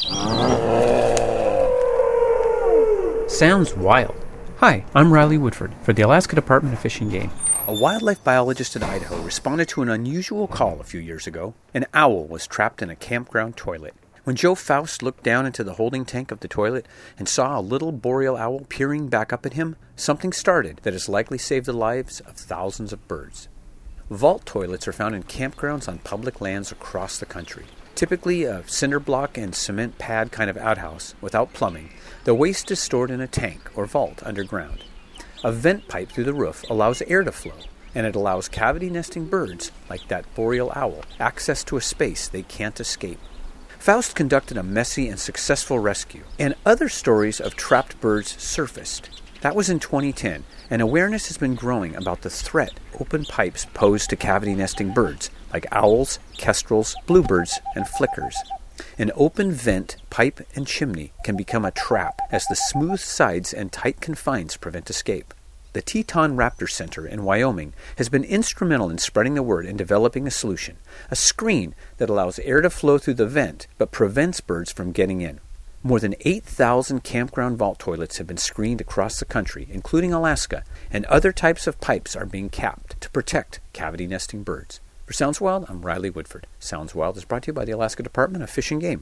Sounds wild. Hi, I'm Riley Woodford for the Alaska Department of Fish and Game. A wildlife biologist in Idaho responded to an unusual call a few years ago. An owl was trapped in a campground toilet. When Joe Faust looked down into the holding tank of the toilet and saw a little boreal owl peering back up at him, something started that has likely saved the lives of thousands of birds. Vault toilets are found in campgrounds on public lands across the country. Typically a cinder block and cement pad kind of outhouse without plumbing, the waste is stored in a tank or vault underground. A vent pipe through the roof allows air to flow, and it allows cavity-nesting birds, like that boreal owl, access to a space they can't escape. Faust conducted a messy and successful rescue, and other stories of trapped birds surfaced. That was in 2010, and awareness has been growing about the threat open pipes pose to cavity-nesting birds, like owls, kestrels, bluebirds, and flickers. An open vent, pipe, and chimney can become a trap as the smooth sides and tight confines prevent escape. The Teton Raptor Center in Wyoming has been instrumental in spreading the word and developing a solution, a screen that allows air to flow through the vent but prevents birds from getting in. More than 8,000 campground vault toilets have been screened across the country, including Alaska, and other types of pipes are being capped to protect cavity-nesting birds. For Sounds Wild, I'm Riley Woodford. Sounds Wild is brought to you by the Alaska Department of Fish and Game.